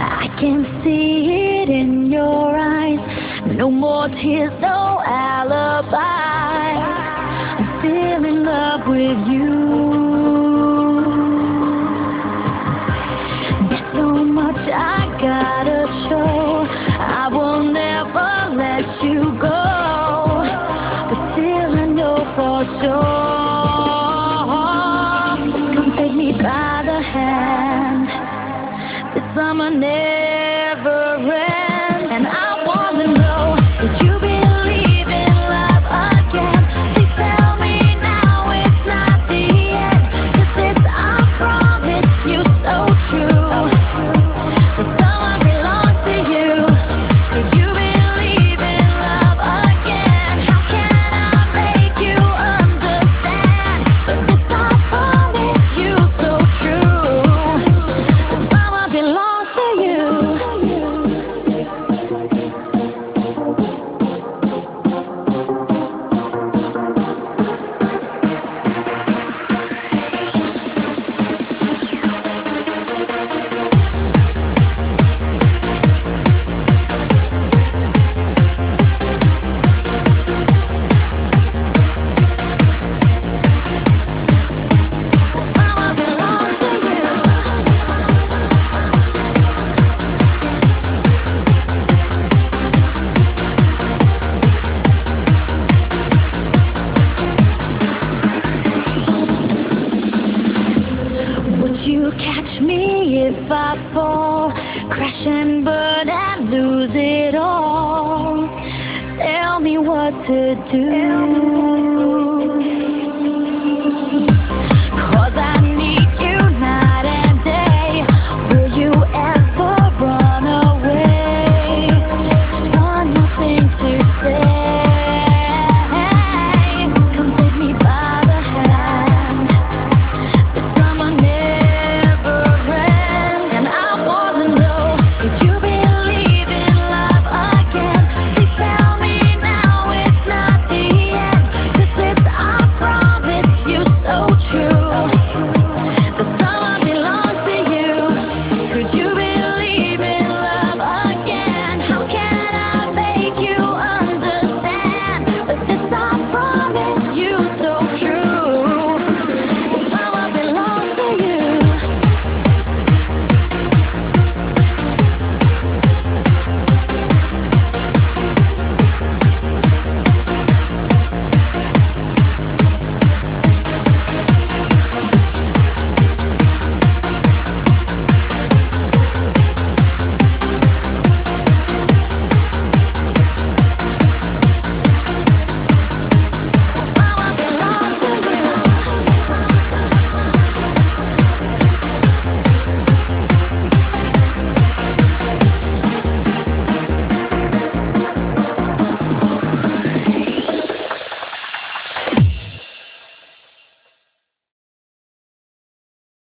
I can see it in your eyes. No more tears, no alibis. I'm still in love with you. There's so much I gotta show. I will never let you go, but still I know for sure. Come take me by the hand. This summer never ends, and I wanna know if you believe in love again. Please tell me now it's not the end, 'cause this I promise you so true. The summer belongs to you. If you believe in love again, how can I make you understand? But this I promise you so true. The summer belongs to you. Would you catch me if I fall, crash and burn and lose it all? Tell me what to do.